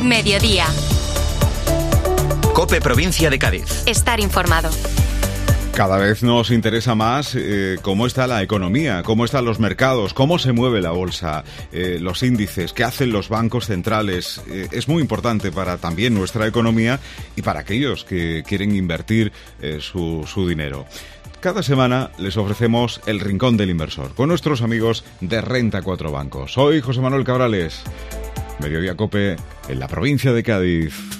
Mediodía. COPE Provincia de Cádiz. Estar informado. Cada vez nos interesa más cómo está la economía, cómo están los mercados, cómo se mueve la bolsa, los índices, qué hacen los bancos centrales. Es muy importante para también nuestra economía y para aquellos que quieren invertir su dinero. Cada semana les ofrecemos el Rincón del Inversor con nuestros amigos de Renta 4 Banco. Soy José Manuel Cabrales, Mediodía COPE en la provincia de Cádiz.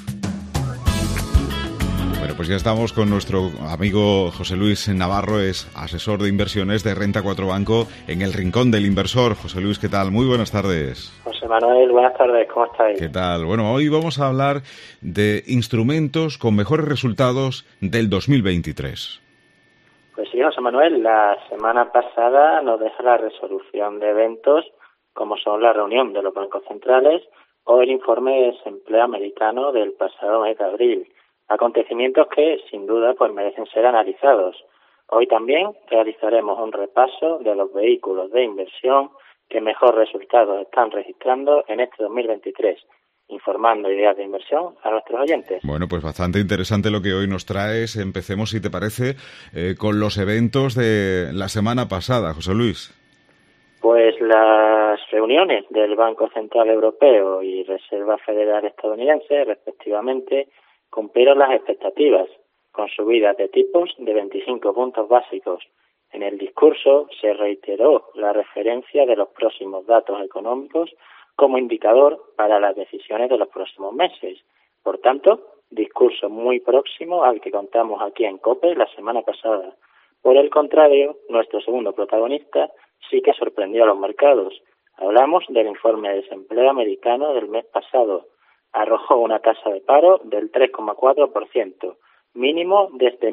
Bueno, pues ya estamos con nuestro amigo José Luis Navarro, es asesor de inversiones de Renta 4 Banco en el Rincón del Inversor. José Luis, ¿qué tal? Muy buenas tardes. José Manuel, buenas tardes, ¿cómo estáis? ¿Qué tal? Bueno, hoy vamos a hablar de instrumentos con mejores resultados del 2023. Pues sí, José Manuel, la semana pasada nos deja la resolución de eventos como son la reunión de los bancos centrales o el informe de desempleo americano del pasado mes de abril. Acontecimientos que, sin duda, pues merecen ser analizados. Hoy también realizaremos un repaso de los vehículos de inversión que mejor resultados están registrando en este 2023, informando ideas de inversión a nuestros oyentes. Bueno, pues bastante interesante lo que hoy nos traes. Empecemos, si te parece, con los eventos de la semana pasada, José Luis. Pues las reuniones del Banco Central Europeo y Reserva Federal Estadounidense, respectivamente, cumplieron las expectativas, con subidas de tipos de 25 puntos básicos. En el discurso se reiteró la referencia de los próximos datos económicos como indicador para las decisiones de los próximos meses. Por tanto, discurso muy próximo al que contamos aquí en COPE la semana pasada. Por el contrario, nuestro segundo protagonista sí que sorprendió a los mercados. Hablamos del informe de desempleo americano del mes pasado. Arrojó una tasa de paro del 3,4%, mínimo desde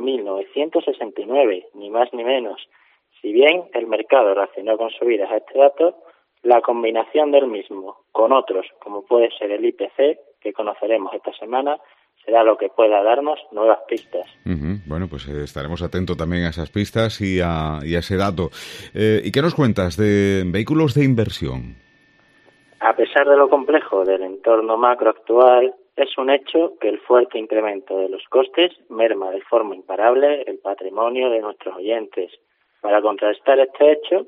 1969, ni más ni menos. Si bien el mercado reaccionó con subidas a este dato, la combinación del mismo con otros, como puede ser el IPC, que conoceremos esta semana, será lo que pueda darnos nuevas pistas. Bueno, pues estaremos atentos también a esas pistas y a ese dato. ¿Y qué nos cuentas de vehículos de inversión? A pesar de lo complejo del entorno macro actual, es un hecho que el fuerte incremento de los costes merma de forma imparable el patrimonio de nuestros oyentes. Para contrarrestar este hecho,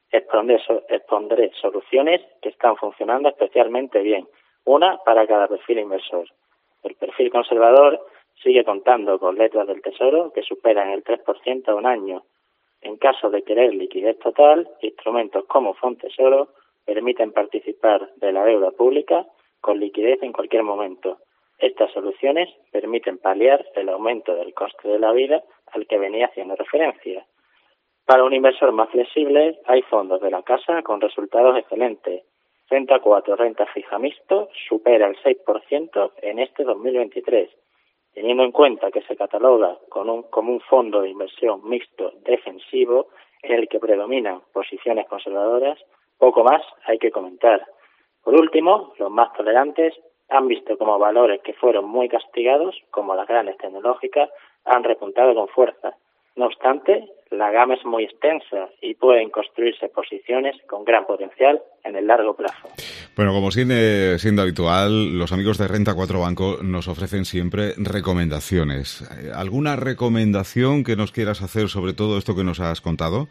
expondré soluciones que están funcionando especialmente bien, una para cada perfil inversor. El perfil conservador sigue contando con letras del Tesoro que superan el 3% a un año. En caso de querer liquidez total, instrumentos como Fondtesoro permiten participar de la deuda pública con liquidez en cualquier momento. Estas soluciones permiten paliar el aumento del coste de la vida al que venía haciendo referencia. Para un inversor más flexible, hay fondos de la casa con resultados excelentes. Renta 4 renta fija mixto supera el 6% en este 2023. Teniendo en cuenta que se cataloga como un fondo de inversión mixto defensivo en el que predominan posiciones conservadoras, poco más hay que comentar. Por último, los más tolerantes han visto como valores que fueron muy castigados, como las grandes tecnológicas, han repuntado con fuerza. No obstante, la gama es muy extensa y pueden construirse posiciones con gran potencial en el largo plazo. Bueno, como siendo habitual, los amigos de Renta 4 Banco nos ofrecen siempre recomendaciones. ¿Alguna recomendación que nos quieras hacer sobre todo esto que nos has contado?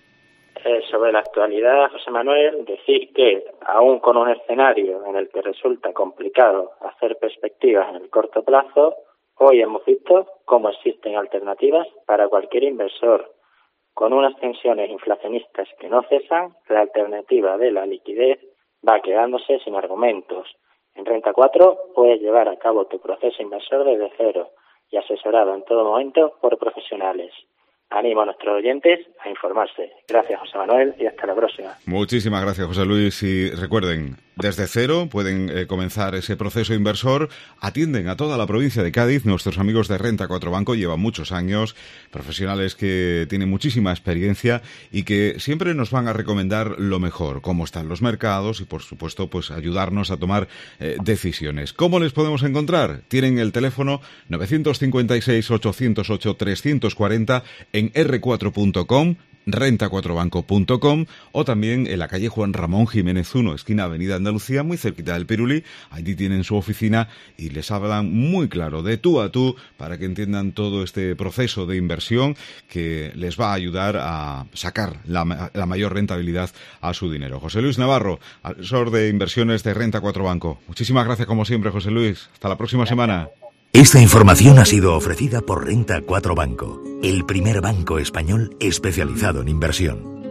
Sobre la actualidad, José Manuel, decir que, aún con un escenario en el que resulta complicado hacer perspectivas en el corto plazo, hoy hemos visto cómo existen alternativas para cualquier inversor. Con unas tensiones inflacionistas que no cesan, la alternativa de la liquidez va quedándose sin argumentos. En Renta 4 puedes llevar a cabo tu proceso inversor desde cero y asesorado en todo momento por profesionales. Animo a nuestros oyentes a informarse. Gracias, José Manuel, y hasta la próxima. Muchísimas gracias, José Luis. Y recuerden, desde cero pueden comenzar ese proceso inversor. Atienden a toda la provincia de Cádiz. Nuestros amigos de Renta 4 Banco llevan muchos años, profesionales que tienen muchísima experiencia y que siempre nos van a recomendar lo mejor, cómo están los mercados y, por supuesto, pues ayudarnos a tomar decisiones. ¿Cómo les podemos encontrar? Tienen el teléfono 956 808 340 en r4.com renta4banco.com, o también en la calle Juan Ramón Jiménez 1, esquina Avenida Andalucía, muy cerquita del Pirulí. Allí tienen su oficina y les hablan muy claro, de tú a tú, para que entiendan todo este proceso de inversión que les va a ayudar a sacar la mayor rentabilidad a su dinero. José Luis Navarro, asesor de inversiones de Renta 4 Banco. Muchísimas gracias como siempre, José Luis. Hasta la próxima semana. Esta información ha sido ofrecida por Renta 4 Banco, el primer banco español especializado en inversión.